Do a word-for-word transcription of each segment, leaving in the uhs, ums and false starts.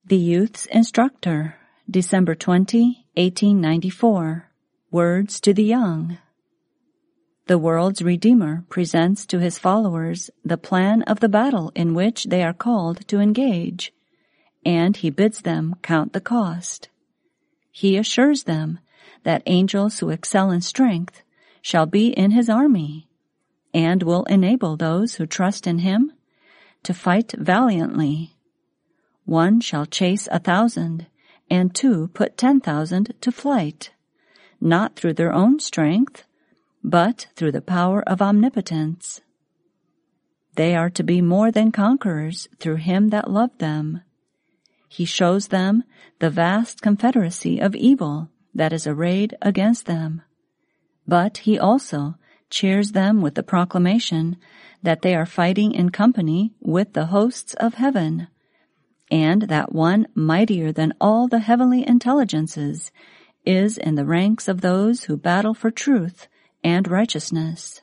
The Youth's Instructor, December twentieth, eighteen ninety-four. Words to the Young. The world's Redeemer presents to his followers the plan of the battle in which they are called to engage, and he bids them count the cost. He assures them that angels who excel in strength shall be in his army, and will enable those who trust in him to fight valiantly. One shall chase a thousand, and two put ten thousand to flight, not through their own strength, but through the power of omnipotence. They are to be more than conquerors through him that loved them. He shows them the vast confederacy of evil that is arrayed against them, but he also cheers them with the proclamation that they are fighting in company with the hosts of heaven, and that one mightier than all the heavenly intelligences is in the ranks of those who battle for truth and righteousness.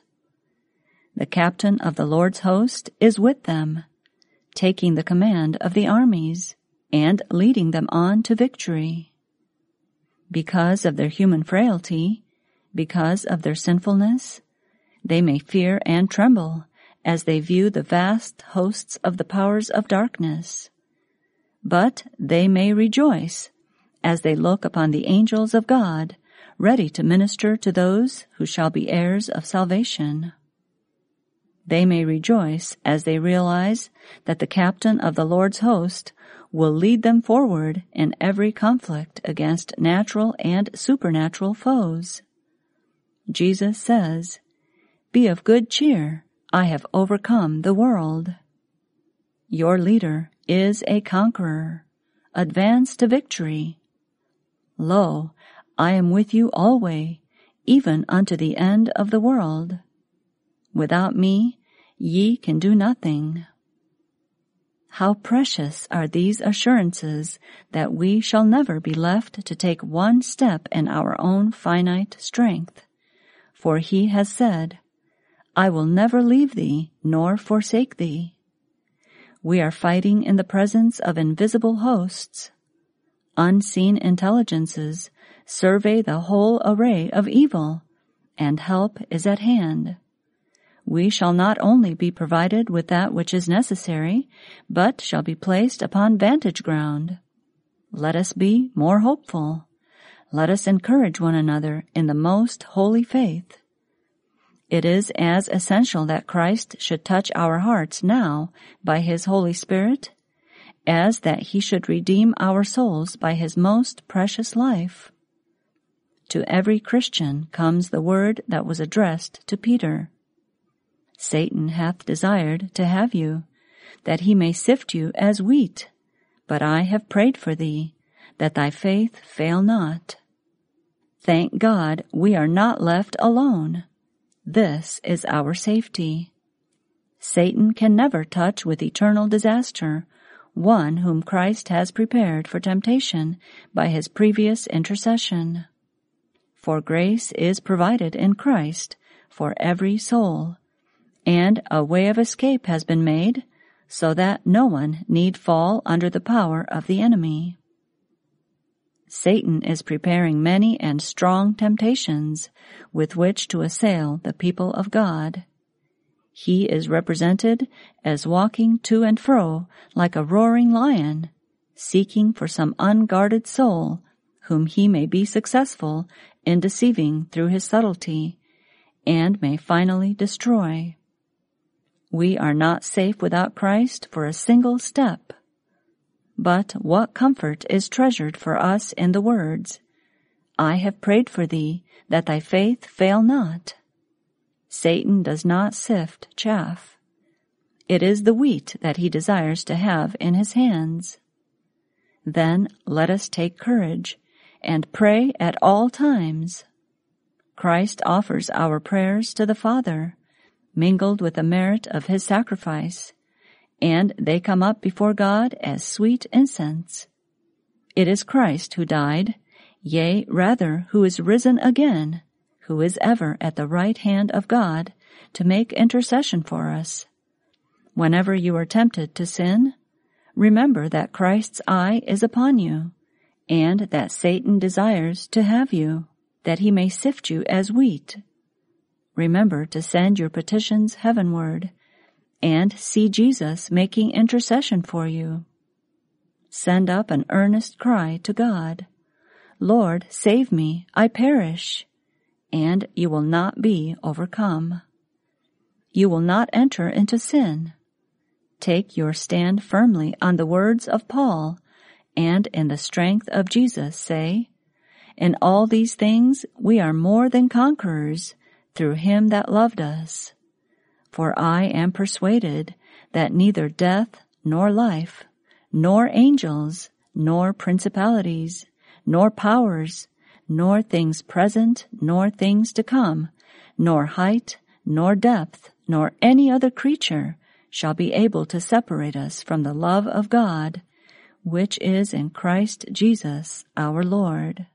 The captain of the Lord's host is with them, taking the command of the armies and leading them on to victory. Because of their human frailty, because of their sinfulness, they may fear and tremble as they view the vast hosts of the powers of darkness. But they may rejoice as they look upon the angels of God, ready to minister to those who shall be heirs of salvation. They may rejoice as they realize that the captain of the Lord's host will lead them forward in every conflict against natural and supernatural foes. Jesus says, "Be of good cheer, I have overcome the world." Your leader is a conqueror. Advance to victory. Lo, I am with you alway, even unto the end of the world. Without me, ye can do nothing. How precious are these assurances that we shall never be left to take one step in our own finite strength. For he has said, "I will never leave thee nor forsake thee." We are fighting in the presence of invisible hosts. Unseen intelligences survey the whole array of evil, and help is at hand. We shall not only be provided with that which is necessary, but shall be placed upon vantage ground. Let us be more hopeful. Let us encourage one another in the most holy faith. It is as essential that Christ should touch our hearts now by his Holy Spirit as that he should redeem our souls by his most precious life. To every Christian comes the word that was addressed to Peter. Satan hath desired to have you, that he may sift you as wheat, but I have prayed for thee, that thy faith fail not. Thank God we are not left alone. This is our safety. Satan can never touch with eternal disaster one whom Christ has prepared for temptation by his previous intercession. For grace is provided in Christ for every soul, and a way of escape has been made so that no one need fall under the power of the enemy. Satan is preparing many and strong temptations with which to assail the people of God. He is represented as walking to and fro like a roaring lion, seeking for some unguarded soul whom he may be successful in deceiving through his subtlety, and may finally destroy. We are not safe without Christ for a single step. But what comfort is treasured for us in the words, "I have prayed for thee, that thy faith fail not." Satan does not sift chaff. It is the wheat that he desires to have in his hands. Then let us take courage and pray at all times. Christ offers our prayers to the Father, mingled with the merit of his sacrifice, and they come up before God as sweet incense. It is Christ who died, yea, rather, who is risen again, who is ever at the right hand of God to make intercession for us. Whenever you are tempted to sin, remember that Christ's eye is upon you, and that Satan desires to have you, that he may sift you as wheat. Remember to send your petitions heavenward, and see Jesus making intercession for you. Send up an earnest cry to God, Lord, save me, I perish, and you will not be overcome. You will not enter into sin. Take your stand firmly on the words of Paul, and in the strength of Jesus say, in all these things we are more than conquerors through him that loved us. For I am persuaded that neither death nor life, nor angels, nor principalities, nor powers, nor things present, nor things to come, nor height, nor depth, nor any other creature shall be able to separate us from the love of God, which is in Christ Jesus our Lord.